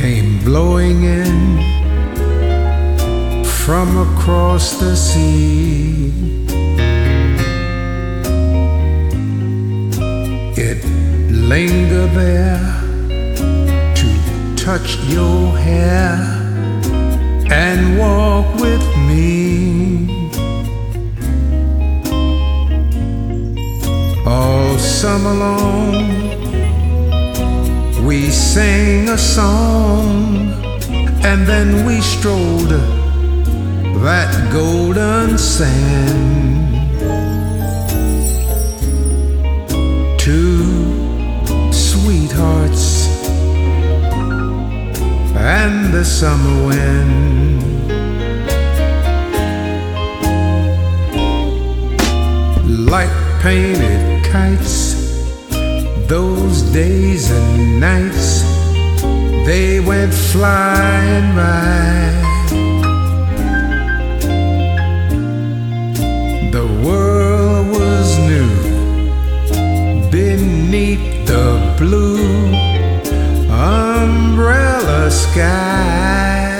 came blowing in from across the sea. It lingered there to touch your hair and walk with me. All summer long we sang a song, and then we strolled that golden sand. Two sweethearts and the summer wind. Like painted kites, those days and nights, they went flying by. The world was new beneath the blue umbrella sky.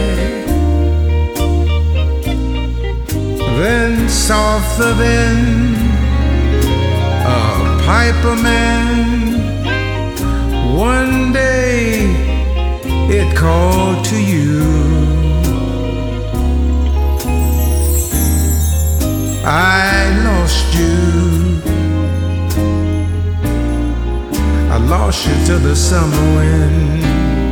Then softer than a piper man, one day it called to you. I lost you. I lost you to the summer wind.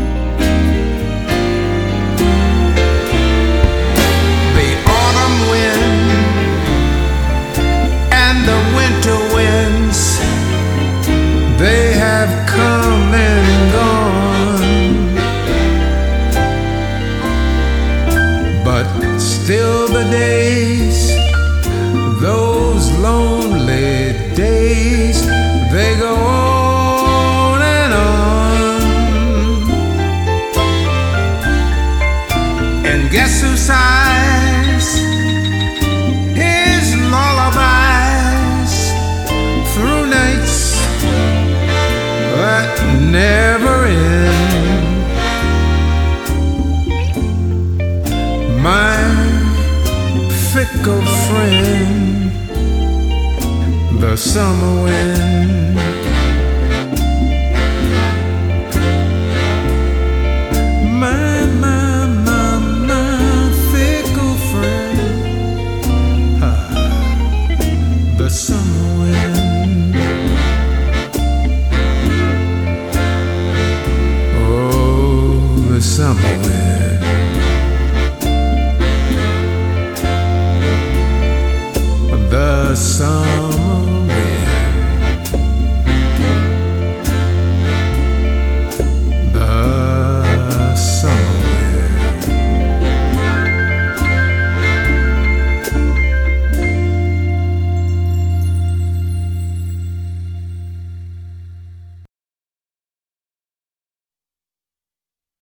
The autumn wind and the winter winds, they have come and gone, but still the days, those lonely days, they go on and on. And guess who sighs his lullabies through nights that never end? My fickle friend, the summer wind. My fickle friend, the summer wind. Oh, the summer wind.